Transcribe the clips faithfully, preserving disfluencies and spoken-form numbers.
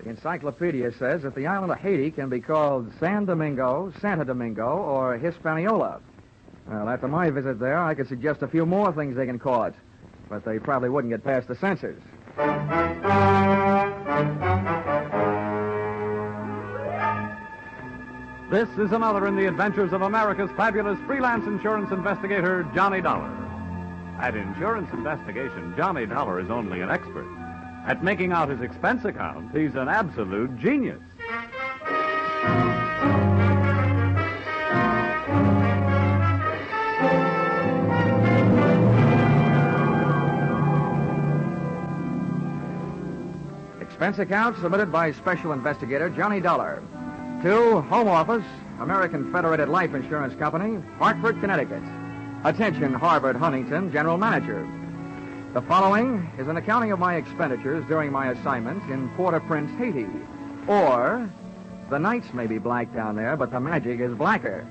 The encyclopedia says that the island of Haiti can be called San Domingo, Santo Domingo, or Hispaniola. Well, after my visit there, I could suggest a few more things they can call it, but they probably wouldn't get past the censors. This is another in the adventures of America's fabulous freelance insurance investigator, Johnny Dollar. At insurance investigation, Johnny Dollar is only an expert. At making out his expense account, he's an absolute genius. Expense account submitted by Special Investigator Johnny Dollar to Home Office, American Federated Life Insurance Company, Hartford, Connecticut. Attention, Harvard Huntington, General Manager. The following is an accounting of my expenditures during my assignment in Port-au-Prince, Haiti. Or, the nights may be black down there, but the magic is blacker.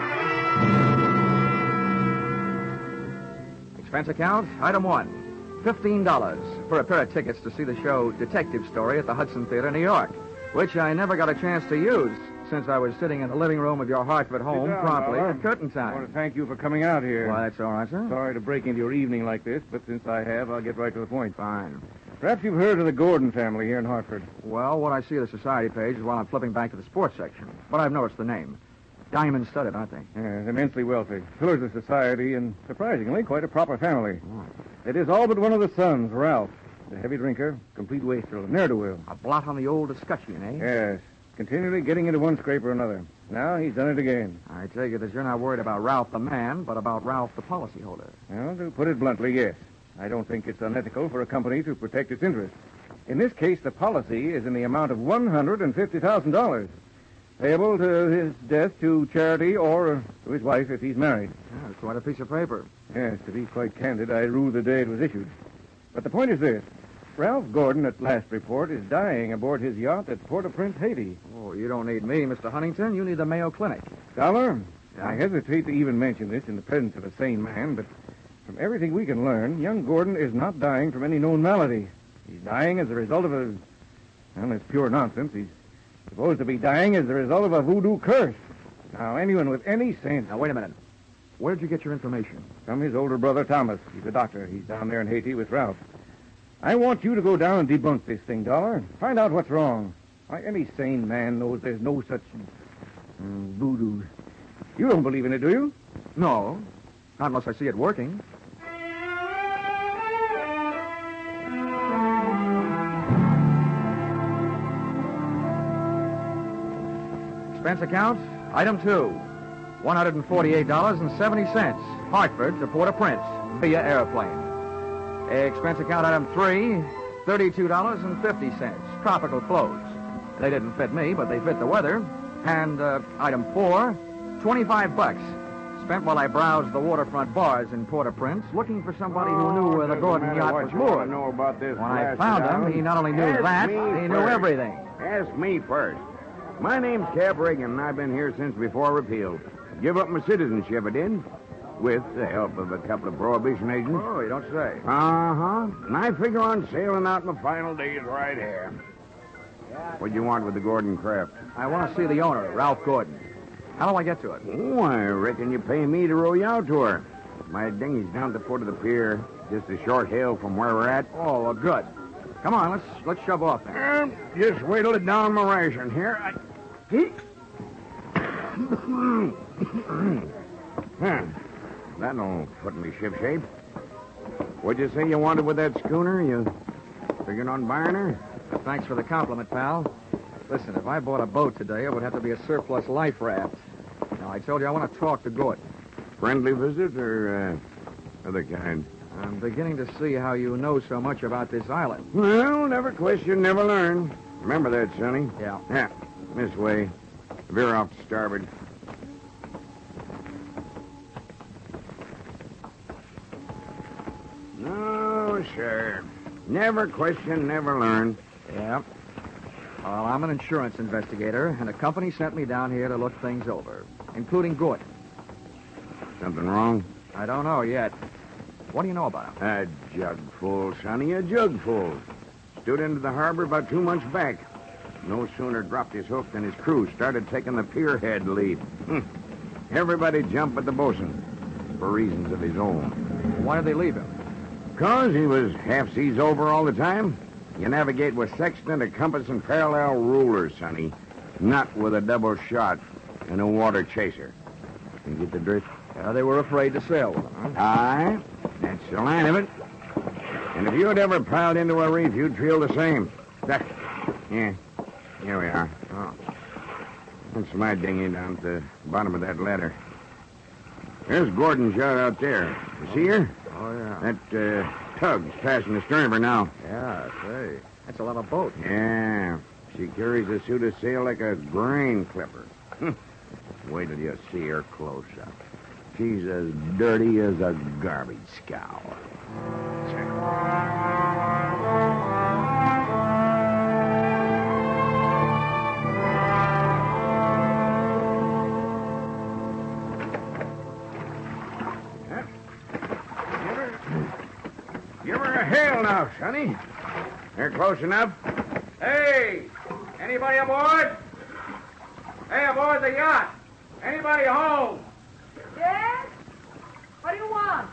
Expense account, item one, fifteen dollars for a pair of tickets to see the show Detective Story at the Hudson Theater, New York, which I never got a chance to use since I was sitting in the living room of your Hartford home down, promptly Dollar. at curtain I want time. to thank you for coming out here. Why, that's all right, sir. Sorry to break into your evening like this, but since I have, I'll get right to the point. Fine. Perhaps you've heard of the Gordon family here in Hartford. Well, what I see of the society page is while I'm flipping back to the sports section. But I've noticed the name. Diamond-studded, aren't they? Yes, immensely wealthy. Pillars of society and, surprisingly, quite a proper family. Oh. It is all but one of the sons, Ralph. A heavy drinker, complete wastrel, a ne'er-do-well. A blot on the old escutcheon, eh? Yes, continually getting into one scrape or another. Now he's done it again. I take it that you're not worried about Ralph the man, but about Ralph the policyholder. Well, to put it bluntly, yes. I don't think it's unethical for a company to protect its interests. In this case, the policy is in the amount of one hundred fifty thousand dollars, payable to his death to charity or to his wife if he's married. Yeah, it's quite a piece of paper. Yes, to be quite candid, I ruled the day it was issued. But the point is this. Ralph Gordon, at last report, is dying aboard his yacht at Port-au-Prince, Haiti. Oh, you don't need me, Mister Huntington. You need the Mayo Clinic. Dollar, Yeah? I hesitate to even mention this in the presence of a sane man, but from everything we can learn, young Gordon is not dying from any known malady. He's dying as a result of a... Well, it's pure nonsense. He's supposed to be dying as a result of a voodoo curse. Now, anyone with any sense... Now, wait a minute. Where'd you get your information? From his older brother, Thomas. He's a doctor. He's down there in Haiti with Ralph. I want you to go down and debunk this thing, Dollar. Find out what's wrong. Why, any sane man knows there's no such mm, voodoo. You don't believe in it, do you? No. Not unless I see it working. Expense account, item two, one hundred forty-eight dollars and seventy cents, Hartford to Port-au-Prince, via airplane. Expense account, item three, thirty-two dollars and fifty cents, tropical clothes. They didn't fit me, but they fit the weather. And uh, item four, twenty-five bucks, spent while I browsed the waterfront bars in Port-au-Prince, looking for somebody who knew where the Gordon yacht was moored. Know about this When I found him, he not only knew Ask that, me he knew first. everything. Ask me first. My name's Cap Reagan, and I've been here since before repeal. Give up my citizenship, I did, with the help of a couple of prohibition agents. Oh, you don't say. Uh-huh. And I figure on sailing out my final days right here. What do you want with the Gordon craft? I want to see the owner, Ralph Gordon. How do I get to it? Oh, I reckon you pay me to row you out to her. My dinghy's down at the foot of the pier, just a short hail from where we're at. Oh, well, good. Come on, let's let's shove off then. Uh, just wait till it down my ration here. I... huh. That'll put me shipshape. What'd you say you wanted with that schooner? You figuring on buying her? Thanks for the compliment, pal. Listen, if I bought a boat today, it would have to be a surplus life raft. Now, I told you I want to talk to Gordon. Friendly visit or uh, other kind? I'm beginning to see how you know so much about this island. Well, never question, never learn. Remember that, Sonny? Yeah. Yeah, this way. Veer off to starboard. No, sir. Never question, never learn. Yeah. Well, I'm an insurance investigator, and a company sent me down here to look things over, including Gordon. Something wrong? I don't know yet. What do you know about him? A jug full, Sonny, a jug full. Stood into the harbor about two months back. no sooner dropped his hook than his crew started taking the pierhead lead. Hmm. Everybody jumped at the bosun, for reasons of his own. Why did they leave him? Because he was half seas over all the time. You navigate with sextant, a compass, and parallel rulers, Sonny. Not with a double shot and a water chaser. You get the drift? Yeah, they were afraid to sail with him, huh? Aye, that's the line of it. And if you had ever piled into a reef, you'd feel the same. That, yeah, here we are. Oh. That's my dinghy down at the bottom of that ladder. There's Gordon's yacht out there. You see her? Oh, yeah. That uh, tug's passing the stern of her now. Yeah, say. That's a lot of boat. Yeah. She carries a suit of sail like a grain clipper. Wait till you see her close up. She's as dirty as a garbage scow. Give her a hail now, Sonny. They're close enough. Hey! Anybody aboard? Hey, aboard the yacht! Anybody home? Yes? What do you want?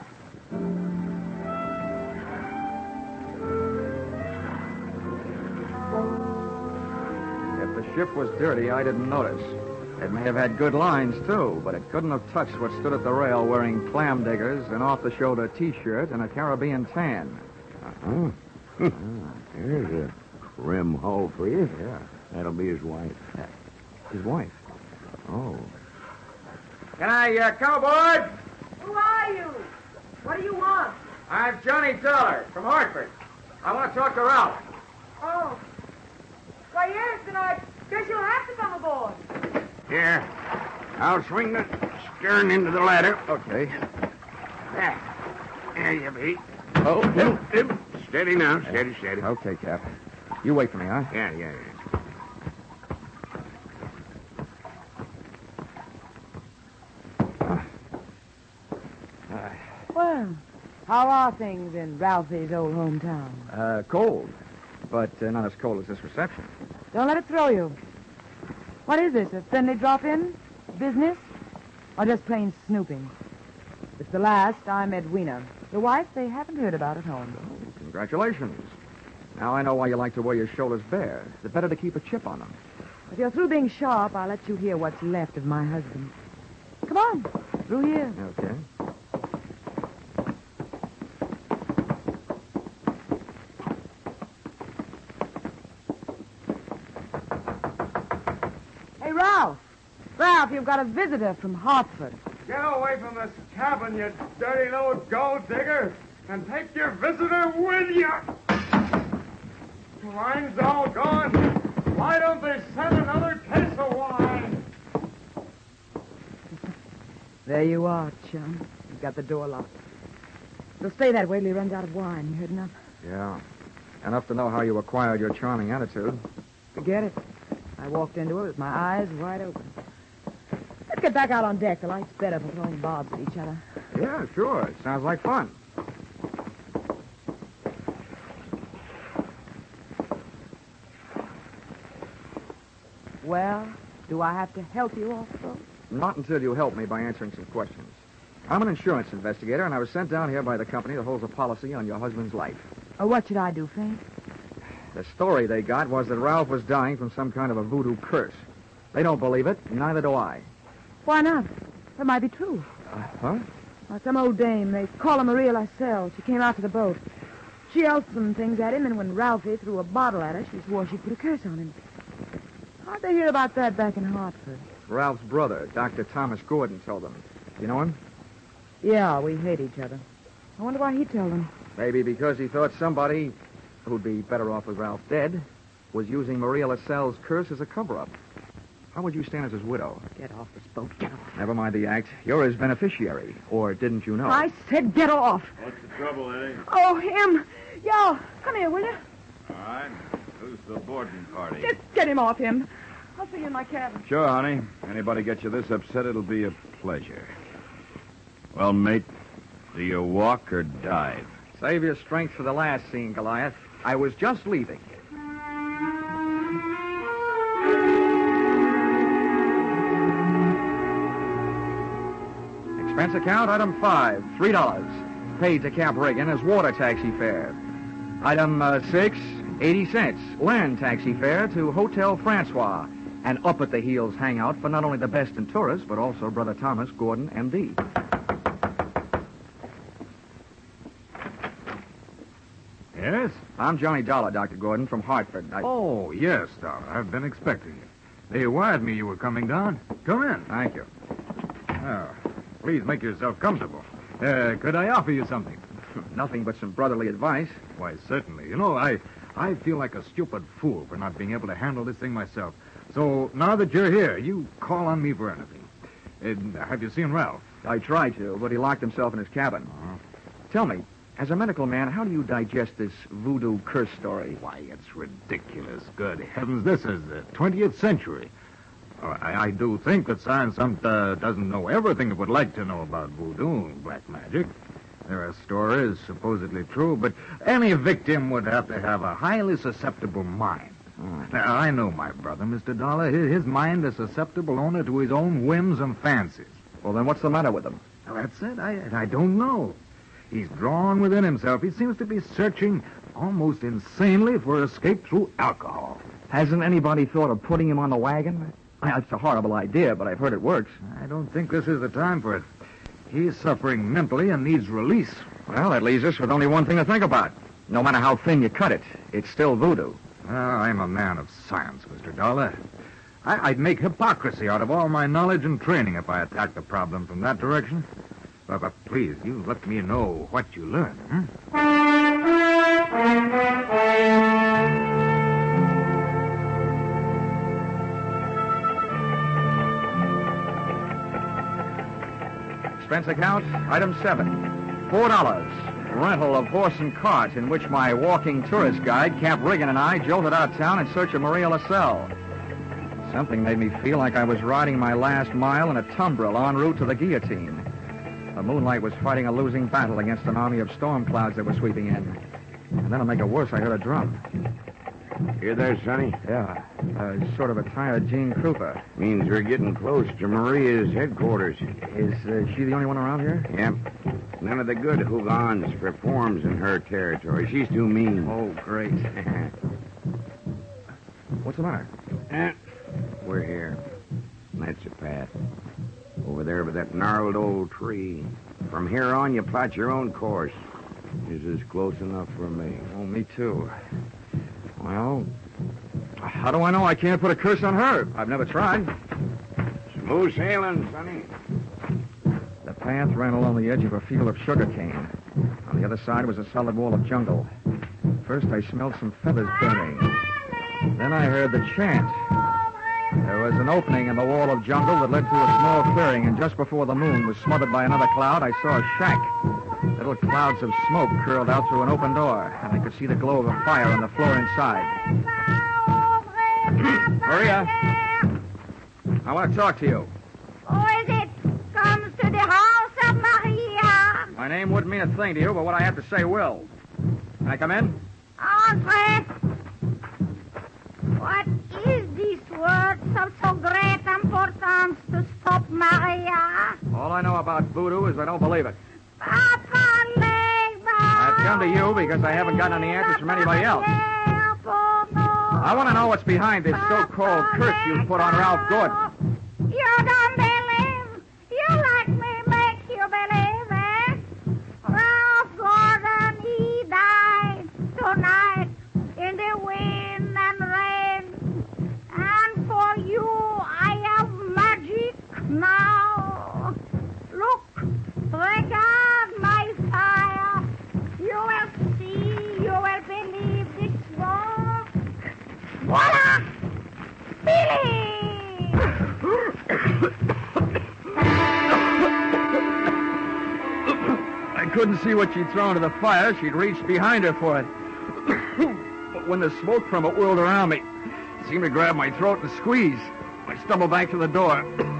If the ship was dirty, I didn't notice. It may have had good lines, too, but it couldn't have touched what stood at the rail wearing clam diggers, an off-the-shoulder T-shirt, and a Caribbean tan. Uh-huh. Ah, there's a rim hull for you. Yeah. That'll be his wife. His wife. Oh. Can I uh, come aboard? Who are you? What do you want? I'm Johnny Dollar from Hartford. I want to talk to Ralph. Oh. Why, yes, then I guess you'll have to come aboard. Here. I'll swing the stern into the ladder. Okay. There. There you be. Oh, Dip, dip. Steady now. Steady, steady. Okay, Cap. You wait for me, huh? Yeah, yeah, yeah. Well, how are things in Ralphie's old hometown? Uh, cold. But uh, not as cold as this reception. Don't let it throw you. What is this, a friendly drop-in? Business? Or just plain snooping? It's the last. I'm Edwina. The wife they haven't heard about at home. Oh, congratulations. Now I know why you like to wear your shoulders bare. The better to keep a chip on them. If you're through being sharp, I'll let you hear what's left of my husband. Come on, through here. Okay. Hey, Ralph. Ralph, you've got a visitor from Hartford. Get away from this cabin, you dirty little gold digger, and take your visitor with you. The wine's all gone. Why don't they send another case of wine? There you are, chum. You've got the door locked. It'll stay that way till he runs out of wine. You heard enough? Yeah. Enough to know how you acquired your charming attitude. Forget it. I walked into it with my eyes wide open. Let's get back out on deck. The light's better for throwing bobs at each other. Yeah, sure. It sounds like fun. Well, do I have to help you also? Not until you help me by answering some questions. I'm an insurance investigator, and I was sent down here by the company that holds a policy on your husband's life. Or what should I do, Frank? The story they got was that Ralph was dying from some kind of a voodoo curse. They don't believe it, neither do I. Why not? That might be true. Uh, huh? Well, some old dame, they call her Maria Lascelles. She came out to the boat. She yelled some things at him, and when Ralphie threw a bottle at her, she swore she'd put a curse on him. How'd they hear about that back in Hartford? Ralph's brother, Doctor Thomas Gordon, told them. You know him? Yeah, we hate each other. I wonder why he told them. Maybe because he thought somebody who'd be better off with Ralph dead was using Maria Lascelles' curse as a cover-up. How would you stand as his widow? Get off this boat. Get off. Never mind the act. You're his beneficiary. Or didn't you know? I said get off. What's the trouble, Eddie? Oh, him. Yo, come here, will you? All right. Who's the boarding party? Just get him off him. I'll see you in my cabin. Sure, honey. Anybody get you this upset, it'll be a pleasure. Well, mate, do you walk or dive? Save your strength for the last scene, Goliath. I was just leaving. Expense account, item five, three dollars. Paid to Camp Reagan as water taxi fare. Item uh, six, eighty cents. Land taxi fare to Hotel Francois. An up-at-the-heels hangout for not only the best in tourists, but also Brother Thomas Gordon, M D. Yes? I'm Johnny Dollar, Doctor Gordon, from Hartford. I... Oh, yes, Dollar. I've been expecting you. They wired me you were coming down. Come in. Thank you. Oh, please make yourself comfortable. Uh, could I offer you something? Nothing but some brotherly advice. Why, certainly. You know, I, I feel like a stupid fool for not being able to handle this thing myself. So now that you're here, you call on me for anything. Uh, have you seen Ralph? I tried to, but he locked himself in his cabin. Uh-huh. Tell me, as a medical man, how do you digest this voodoo curse story? Why, it's ridiculous. Good heavens, this is the twentieth century. Oh, I, I do think that science um, uh, doesn't know everything it would like to know about voodoo and black magic. There are stories supposedly true, but any victim would have to have a highly susceptible mind. Oh. Now, I know my brother, Mister Dollar. His, his mind is susceptible only to his own whims and fancies. Well, then what's the matter with him? Now, that's it. I, I don't know. He's drawn within himself. He seems to be searching almost insanely for escape through alcohol. Hasn't anybody thought of putting him on the wagon? It's a horrible idea, but I've heard it works. I don't think this is the time for it. He's suffering mentally and needs release. Well, that leaves us with only one thing to think about. No matter how thin you cut it, it's still voodoo. Well, I'm a man of science, Mister Dollar. I, I'd make hypocrisy out of all my knowledge and training if I attacked the problem from that direction. But, but please, you let me know what you learn, hmm? Expense account, item seven, four dollars. Rental of horse and cart in which my walking tourist guide, Camp Reagan, and I jolted out of town in search of Maria LaSalle. Something made me feel like I was riding my last mile in a tumbril en route to the guillotine. The moonlight was fighting a losing battle against an army of storm clouds that were sweeping in. And then to make it worse, I heard a drum. You there, Sonny? Yeah, uh, sort of a tired Gene Krupa. Means we're getting close to Maria's headquarters. Is uh, she the only one around here? Yep. None of the good Hougans performs in her territory. She's too mean. Oh, great. What's the matter? Eh, we're here. That's a path. Over there by that gnarled old tree. From here on, you plot your own course. This is close enough for me. Oh, me too. Well, how do I know I can't put a curse on her? I've never tried. Smooth sailing, Sonny. The path ran along the edge of a field of sugarcane. On the other side was a solid wall of jungle. First, I smelled some feathers burning. Then I heard the chant. There was an opening in the wall of jungle that led to a small clearing, and just before the moon was smothered by another cloud, I saw a shack. Little clouds of smoke curled out through an open door, and I could see the glow of a fire on the floor inside. Maria, I want to talk to you. Who is it? Comes to the house of Maria. My name wouldn't mean a thing to you, but what I have to say will. Can I come in? Andre. What is this word of so great importance to stop Maria? All I know about voodoo is I don't believe it. Papa Legba. I've come to you because I haven't gotten any answers from anybody else. I want to know what's behind this so-called curse you put on Ralph Gordon. You don't believe? You like me make you believe, eh? Ralph Gordon, he died tonight in the wind and rain. And for you, I have magic now. Look, regard my fire. You will see, you will believe this work. Voila! Billy! I couldn't see what she'd thrown to the fire. She'd reached behind her for it. But when the smoke from it whirled around me, it seemed to grab my throat and squeeze. I stumbled back to the door.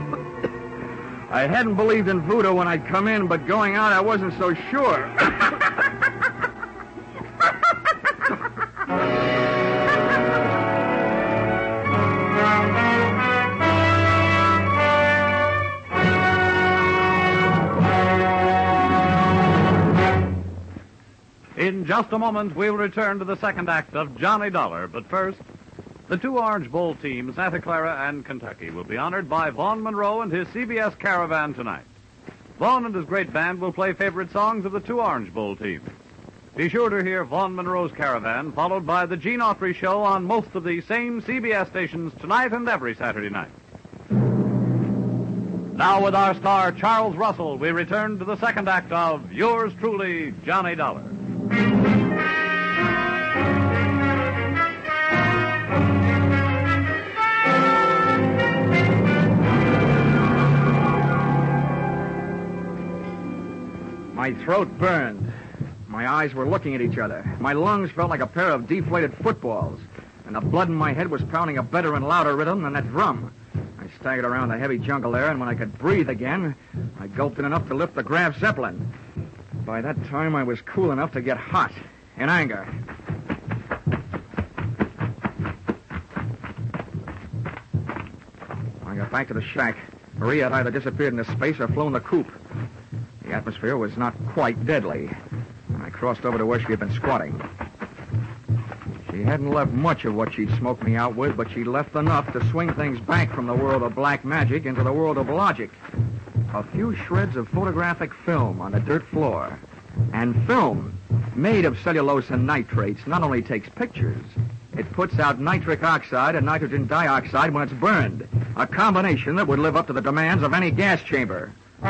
I hadn't believed in voodoo when I'd come in, but going out, I wasn't so sure. just a moment, we'll return to the second act of Johnny Dollar. But first, the two Orange Bowl teams, Santa Clara and Kentucky, will be honored by Vaughn Monroe and his C B S Caravan tonight. Vaughn and his great band will play favorite songs of the two Orange Bowl teams. Be sure to hear Vaughn Monroe's Caravan, followed by the Gene Autry Show on most of the same C B S stations tonight and every Saturday night. Now with our star, Charles Russell, we return to the second act of Yours Truly, Johnny Dollar. My throat burned. My eyes were looking at each other. My lungs felt like a pair of deflated footballs. And the blood in my head was pounding a better and louder rhythm than that drum. I staggered around the heavy jungle air, and when I could breathe again, I gulped in enough to lift the Graf Zeppelin. By that time, I was cool enough to get hot, in anger. I got back to the shack. Maria had either disappeared into space or flown the coop. The atmosphere was not quite deadly. I crossed over to where she had been squatting. She hadn't left much of what she'd smoked me out with, but she left enough to swing things back from the world of black magic into the world of logic. A few shreds of photographic film on the dirt floor. And film, made of cellulose and nitrates, not only takes pictures, it puts out nitric oxide and nitrogen dioxide when it's burned. A combination that would live up to the demands of any gas chamber.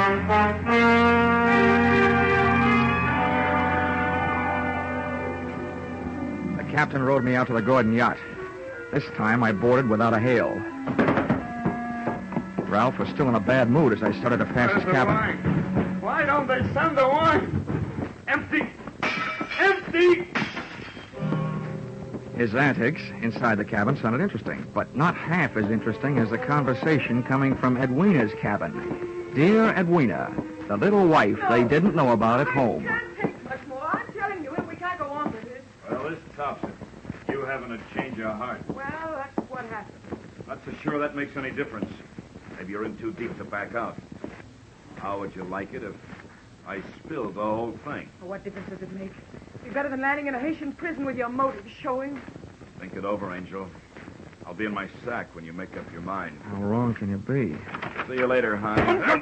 The captain rowed me out to the Gordon yacht. This time I boarded without a hail. Ralph was still in a bad mood as I started to pass Where's his the cabin. wine? Why don't they send the wine? Empty! Empty! His antics inside the cabin sounded interesting, but not half as interesting as the conversation coming from Edwina's cabin. Dear Edwina, the little wife No. they didn't know about at home. I can't take much more. I'm telling you, we can't go on with this. Well, this tops it. You having a change of heart. Well, that's what happened. Not so sure that makes any difference. Maybe you're in too deep to back out. How would you like it if I spilled the whole thing? Well, what difference does it make? Be better than landing in a Haitian prison with your motives showing. Think it over, Angel. I'll be in my sack when you make up your mind. How wrong can you be? See you later, hon.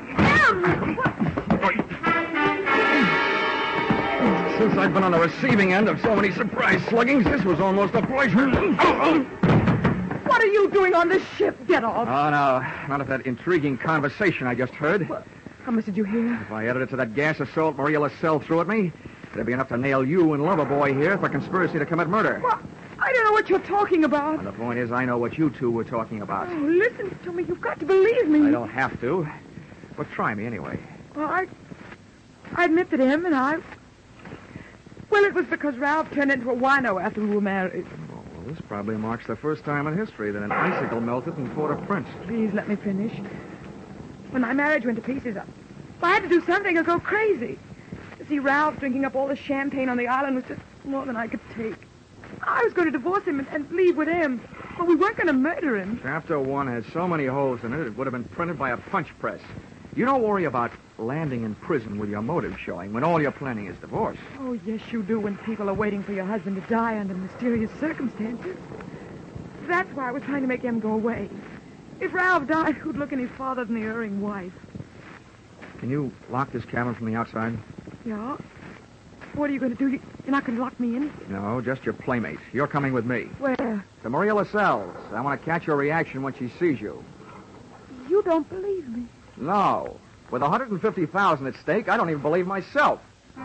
Since I've been on the receiving end of so many surprise sluggings, this was almost a pleasure. What are you doing on this ship? Get off. Oh, no, not of that intriguing conversation I just heard. How much did you hear? If I added it to that gas assault Maria LaSalle threw at me, it'd be enough to nail you and Loverboy here for conspiracy to commit murder. Well, I don't know what you're talking about. And the point is, I know what you two were talking about. Oh, listen to me. You've got to believe me. I don't have to. But try me anyway. Well, I... I admit that him and I... Well, it was because Ralph turned into a wino after we were married. Oh, well, this probably marks the first time in history that an icicle melted in Port-au-Prince. Please let me finish. When my marriage went to pieces, I, I had to do something or go crazy. To see Ralph drinking up all the champagne on the island was just more than I could take. I was going to divorce him and, and leave with him, but we weren't going to murder him. Chapter one has so many holes in it, it would have been printed by a punch press. You don't worry about landing in prison with your motive showing when all you're planning is divorce. Oh, yes, you do when people are waiting for your husband to die under mysterious circumstances. That's why I was trying to make him go away. If Ralph died, who'd look any farther than the erring wife? Can you lock this cabin from the outside? Yeah? What are you going to do? You- You're not going to lock me in? No, just your playmate. You're coming with me. Where? To Maria LaSalle's. I want to catch your reaction when she sees you. You don't believe me. No. With one hundred fifty thousand dollars at stake, I don't even believe myself.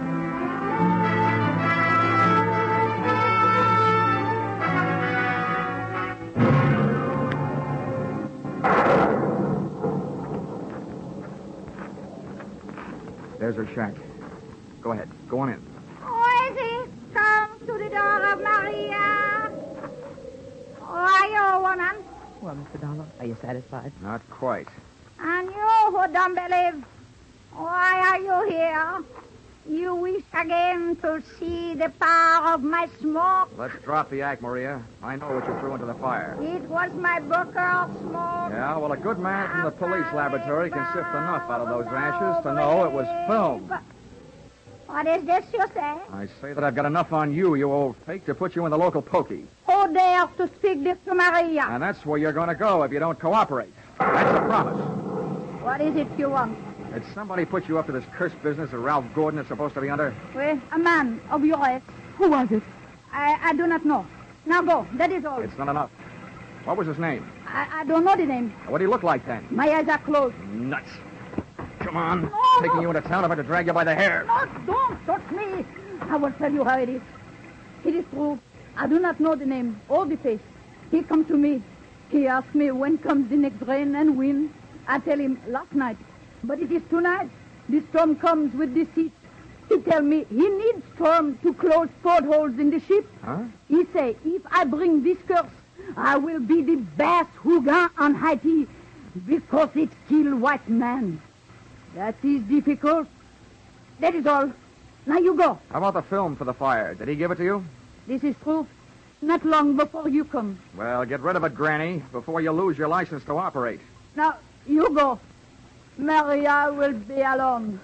There's her shack. Go ahead. Go on in. Who is it? Come to the door of Maria. Who are you, woman? Well, Mister Dollar, are you satisfied? Not quite. And you who don't believe, why are you here? You wish again to see the power of my smoke? Let's drop the act, Maria. I know what you threw into the fire. It was my booker of smoke. Yeah, well, a good man from the police laboratory can sift enough out of those ashes to know it was film. What is this you say? I say that I've got enough on you, you old fake, to put you in the local pokey. Who dares to speak this to Maria? And that's where you're going to go if you don't cooperate. That's a promise. What is it you want? Did somebody put you up to this cursed business that Ralph Gordon is supposed to be under? Well, a man of your age. Who was it? I, I do not know. Now go. That is all. It's not enough. What was his name? I, I don't know the name. What did he look like then? My eyes are closed. Nuts. Come on. No, Taking no. you into town, I'm going to drag you by the hair. No, don't touch me. I will tell you how it is. It is true. I do not know the name or the face. He come to me. He asked me when comes the next rain and wind. I tell him last night. But it is tonight. The storm comes with the sea. He tell me he needs storm to close portholes in the ship. Huh? He say, if I bring this curse, I will be the best Hugon on Haiti because it kill white man. That is difficult. That is all. Now you go. How about the film for the fire? Did he give it to you? This is true. Not long before you come. Well, get rid of it, Granny, before you lose your license to operate. Now, you go. Maria will be alone.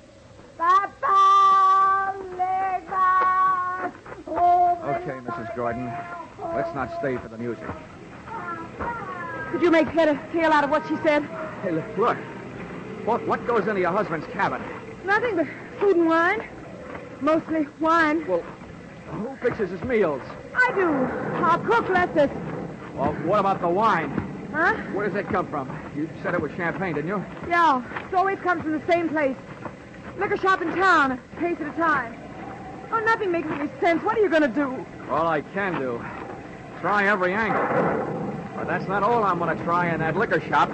Papa, Lega. Okay, Missus Gordon. Let's not stay for the music. Could you make head or tail out of what she said? Hey, look. look. What, what goes into your husband's cabin? Nothing but food and wine. Mostly wine. Well, who fixes his meals? I do. Our cook left us. Well, what about the wine? Huh? Where does it come from? You said it was champagne, didn't you? Yeah. It always comes from the same place. Liquor shop in town. A case at a time. Oh, nothing makes any sense. What are you going to do? All I can do. Try every angle. But that's not all I'm going to try in that liquor shop.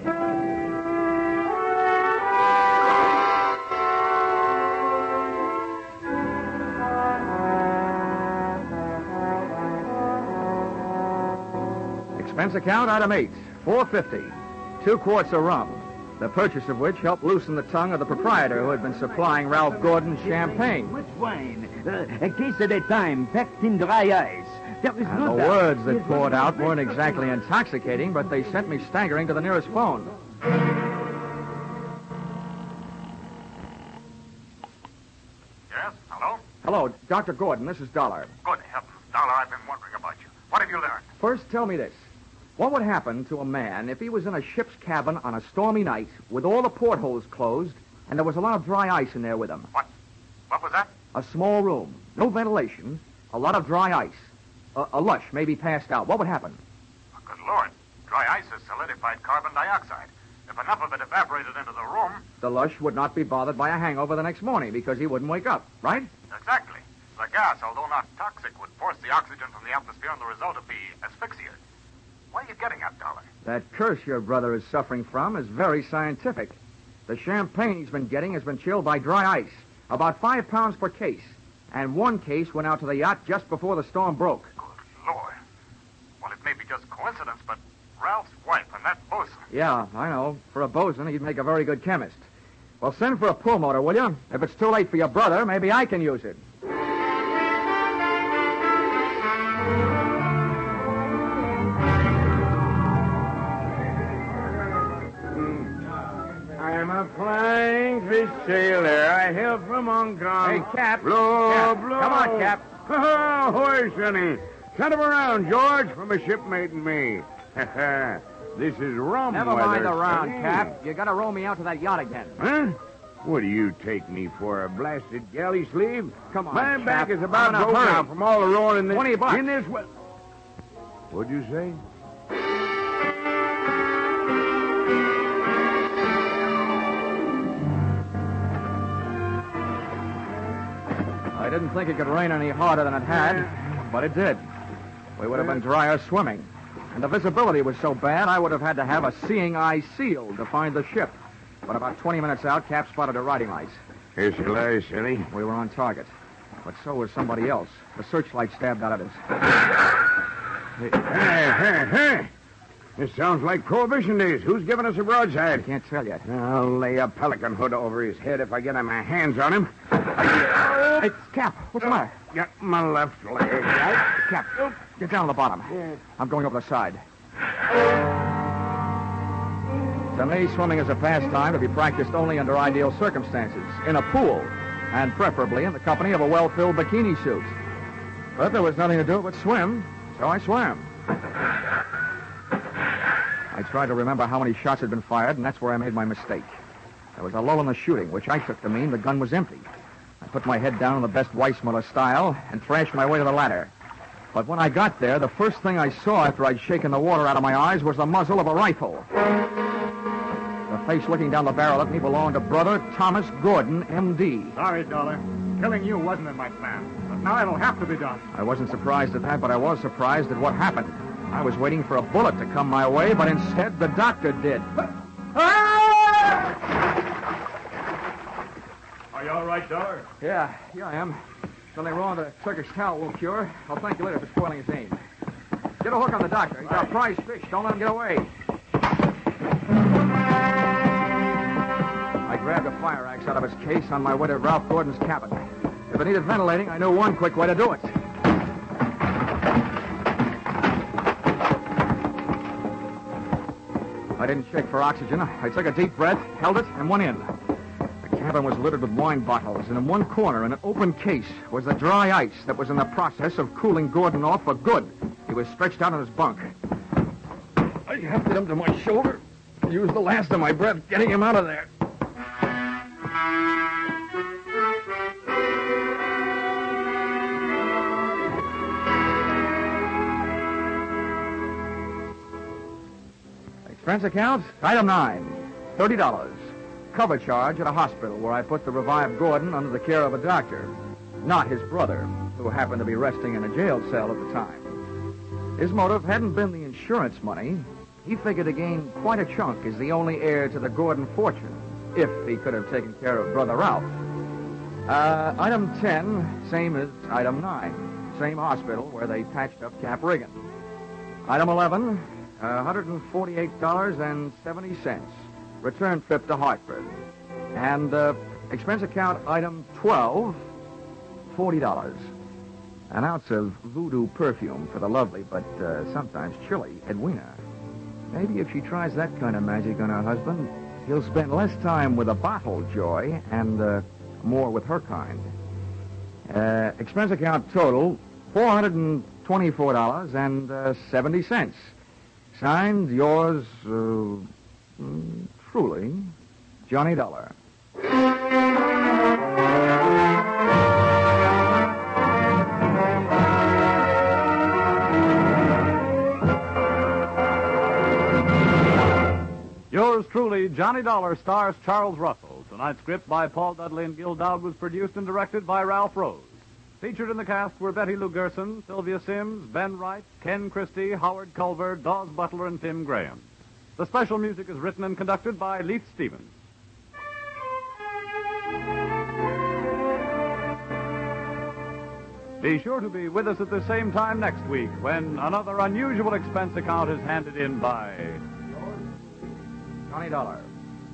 Expense account, item eight, four fifty. Two quarts of rum, the purchase of which helped loosen the tongue of the proprietor who had been supplying Ralph Gordon champagne. Much wine. Uh, a case at a time, packed in dry ice. There is And no the doubt. words that poured out weren't exactly intoxicating, but they sent me staggering to the nearest phone. Yes? Hello? Hello, Doctor Gordon, this is Dollar. Good heavens, Dollar, I've been wondering about you. What have you learned? First, tell me this. What would happen to a man if he was in a ship's cabin on a stormy night with all the portholes closed and there was a lot of dry ice in there with him? What? What was that? A small room, no ventilation, a lot of dry ice. A, a lush, maybe passed out. What would happen? Oh, good Lord. Dry ice is solidified carbon dioxide. If enough of it evaporated into the room... The lush would not be bothered by a hangover the next morning because he wouldn't wake up, right? Exactly. The gas, although not toxic, would force the oxygen from the atmosphere, and the result would be asphyxia. What are you getting at, Dollar? That curse your brother is suffering from is very scientific. The champagne he's been getting has been chilled by dry ice, about five pounds per case. And one case went out to the yacht just before the storm broke. Good Lord. Well, it may be just coincidence, but Ralph's wife and that bosun. Yeah, I know. For a bosun, he'd make a very good chemist. Well, send for a pull motor, will you? If it's too late for your brother, maybe I can use it. I'm a flying fish sailor. I hail from Hong Kong. Hey, Cap. Blow, Cap. blow. Come on, Cap. Oh, hoy, Sonny. Send him around, George, from a shipmate and me. This is rum Never weather, mind the round, Sonny. Cap. You gotta row me out to that yacht again. Huh? What do you take me for, a blasted galley sleeve? Come on, My Cap. back is about I'm in a broke hurry. now from all the rowing in this... Twenty bucks. In this... we- What'd you say? I didn't think it could rain any harder than it had, but it did. We would have been drier swimming. And the visibility was so bad, I would have had to have a seeing eye seal to find the ship. But about twenty minutes out, Cap spotted a riding light. Here she lies, Sonny. We were on target. But so was somebody else. The searchlight stabbed out at us. Hey, hey, hey. This sounds like Prohibition days. Who's giving us a I broadside? can't tell yet. I'll lay a pelican hood over his head if I get my hands on him. Hey, Cap, what's the matter? Got my left leg. Right? Cap, get down on the bottom. Yeah. I'm going over the side. To me, swimming is a pastime to be practiced only under ideal circumstances. In a pool. and preferably in the company of a well-filled bikini suit. But there was nothing to do but swim, so I swam. I tried to remember how many shots had been fired, and that's where I made my mistake. There was a lull in the shooting, which I took to mean the gun was empty. I put my head down in the best Weissmuller style and thrashed my way to the ladder. But when I got there, the first thing I saw after I'd shaken the water out of my eyes was the muzzle of a rifle. The face looking down the barrel at me belonged to Brother Thomas Gordon, M D Sorry, Dollar. Killing you wasn't in my plan. But now it'll have to be done. I wasn't surprised at that, but I was surprised at what happened. I was waiting for a bullet to come my way, but instead the doctor did. Are you all right, Dollar? Yeah, yeah, I am. Something wrong with the Turkish towel won't cure. I'll thank you later for spoiling his aim. Get a hook on the doctor. He's our prize fish. Don't let him get away. I grabbed a fire axe out of its case on my way to Ralph Gordon's cabin. If it needed ventilating, I knew one quick way to do it. I didn't shake for oxygen. I took a deep breath, held it, and went in. The cabin was littered with wine bottles, and in one corner, in an open case, was the dry ice that was in the process of cooling Gordon off for good. He was stretched out on his bunk. I hefted him to my shoulder and used the last of my breath getting him out of there. Expense account, item nine, thirty dollars. Cover charge at a hospital where I put the revived Gordon under the care of a doctor, not his brother, who happened to be resting in a jail cell at the time. His motive hadn't been the insurance money. He figured to gain quite a chunk as the only heir to the Gordon fortune, if he could have taken care of Brother Ralph. Uh, item ten, same as item nine. Same hospital where they patched up Cap Riggin. Item eleven, uh, one hundred forty-eight dollars and seventy cents. Return trip to Hartford. And uh, expense account item twelve, forty dollars. An ounce of voodoo perfume for the lovely but uh, sometimes chilly Edwina. Maybe if she tries that kind of magic on her husband, he'll spend less time with a bottle joy and uh, more with her kind. Uh, expense account total, four hundred twenty-four dollars and seventy cents. Signed, yours, uh, truly, Johnny Dollar. Yours truly, Johnny Dollar, stars Charles Russell. Tonight's script by Paul Dudley and Gil Dowd was produced and directed by Ralph Rose. Featured in the cast were Betty Lou Gerson, Sylvia Sims, Ben Wright, Ken Christie, Howard Culver, Dawes Butler, and Tim Graham. The special music is written and conducted by Leith Stevens. Be sure to be with us at the same time next week when another unusual expense account is handed in by Johnny Dollar.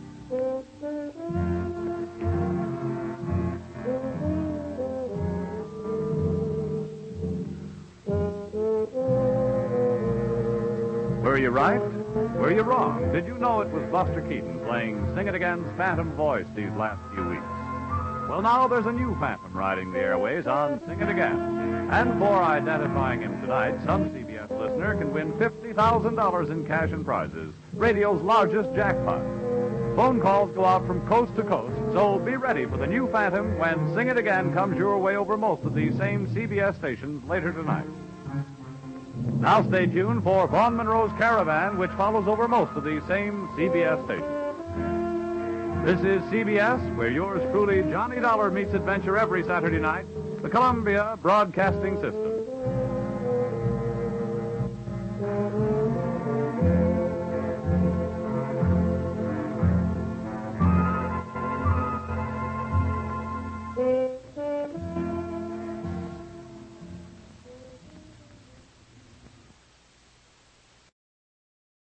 Were you right? Were you wrong? Did you know it was Buster Keaton playing Sing It Again's Phantom voice these last few weeks? Well, now there's a new Phantom riding the airways on Sing It Again. And for identifying him tonight, some C B S listener can win fifty thousand dollars in cash and prizes, radio's largest jackpot. Phone calls go out from coast to coast, so be ready for the new Phantom when Sing It Again comes your way over most of these same C B S stations later tonight. Now stay tuned for Vaughn Monroe's Caravan, which follows over most of these same C B S stations. This is C B S, where yours truly, Johnny Dollar, meets adventure every Saturday night, the Columbia Broadcasting System.